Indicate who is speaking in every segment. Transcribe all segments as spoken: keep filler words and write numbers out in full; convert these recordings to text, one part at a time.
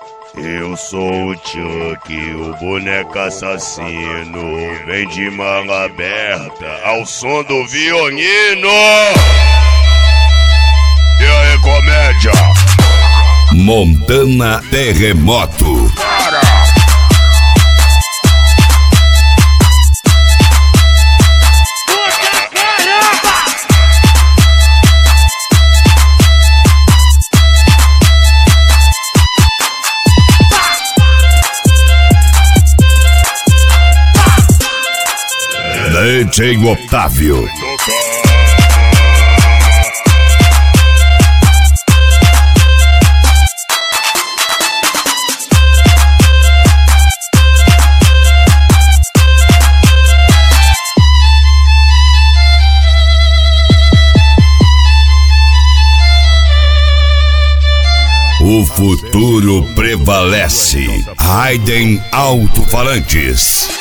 Speaker 1: Eu sou o Chuck, o boneco assassino. Vem de manga aberta ao som do violino. E aí, comédia?
Speaker 2: Montana Terremoto.
Speaker 1: Para!
Speaker 2: D J Otávio. O futuro prevalece. Raiden Alto-Falantes.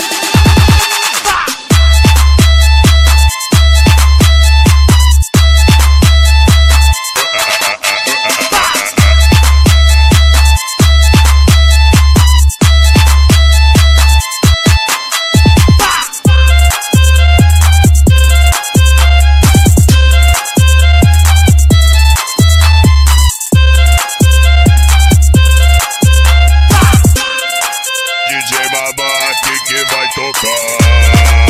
Speaker 1: D J Babaque que vai tocar.